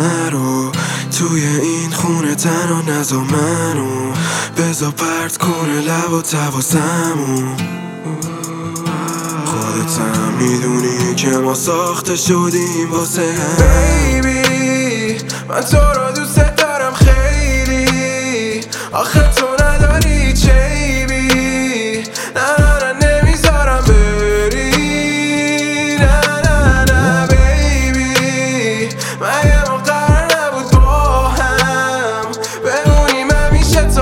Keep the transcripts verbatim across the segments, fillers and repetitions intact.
نرو توی این خونه تنها نزا منو بزا پرت کنه لب و تواسمو خودت هم میدونی که ما ساخته شدیم واسه هم بیبی من تو رو دوست دارم خیلی آخه تو نداری چیبی نه نه نه نمیذارم بری نه نه نه بیبی مگه ما قرار نبود با هم بمونیم همیشه تا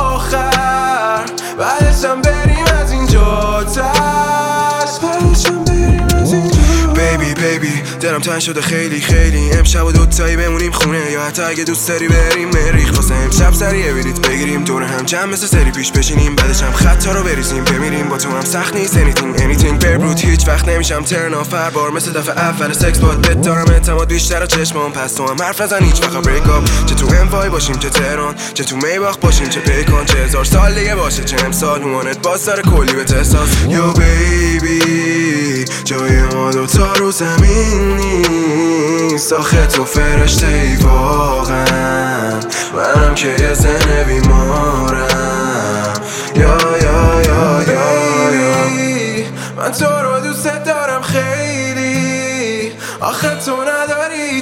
آخر بعدشم بریم از اینجا تش بعدشم بریم از اینجا بیبی بیبی دلم تنگ شده خیلی خیلی امشب و دوتایی بمونیم خونه یا حتی اگه دوست داری بریم مریخ واسه امشب سریع بلیط بگیریم دور هم جمع مثل سری پیش بشینیم بعدش هم خطا رو بریزیم بمیریم با تو هم سخت نیست anything anything بربرود هیچ وقت نمیشم ترن آف هر بار مثل دفعه اول سکس باد بهت دارم اعتماد بیشتر و چشمام پس تو هم حرف نزن هیچ وقت بریک آپ چه تو انوای باشیم چه تهران چه تو میباخ باشیم چه پیکان چه هزار سال دیگه باشه چه امسال مامانت باز داره کلی به احساس یو بیبی جای ما دوتا رو زمین نیست آخه تو فرشته ای واقعا منم که یه زن بیمارم یا یا یا یا یا من تو رو دوست دارم خیلی آخه تو نداری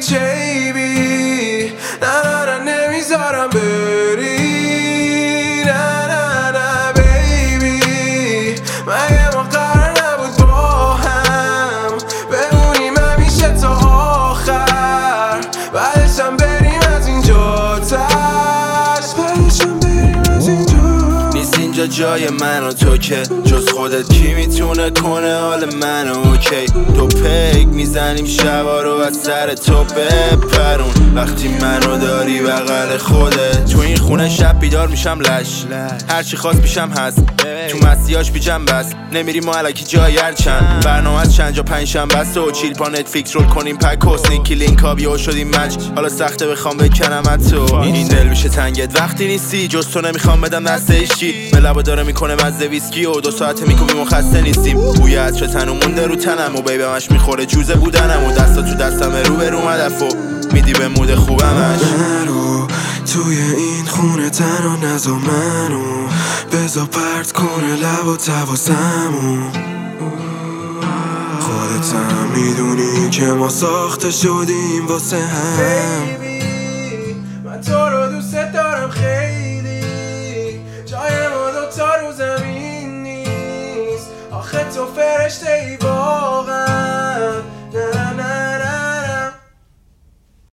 چیبی نه نه نه نمیذارم بری نه نه نه بیبی مگه ما قرار نبود با هم بمونیم همیشه تا آخر بعدشم بریم از اینجا تش بعدشم بریم از اینجا نیست اینجا جای من و تو که جز خودت کی میتونه کنه حال من اوکی دو پیک میزنیم شبا رو از سر تو بپرون وقتی منو داری بغل خودت تو این خونه شب بیدار میشم لش هرچی خواست پیشم هست تو مسیاش بیجم بس نمیریم ما علکی جای هر چند برنامه از چند جا پنج شنبه بسته و چیل پا نتفلیکس رول کنیم پک حسنی کی لینک ها بیو شدیم مچ حالا سخته بخوام بکنم از تو این دل میشه تنگت وقتی نیستی جز تو نمیخوام بدم دست هیچکی به لبا داره میکنه مزه ویسکی و دو ساعته میکنیم و خسته نیستیم بوی عطر تنو مونده رو تنم و بیبمش میخوره جوزه بودنم و دستا تو دستم رو به رو مدف و میدی به مود خوبمش نرو توی این خونه تنها نزا منو بزا پرت کنه لب و تواسمو خودت هم میدونی که ما ساخته شدیم واسه هم من تو رو دوست دارم خیلی جای ما دوتا رو زمین نیست آخه تو فرشته ای واقعا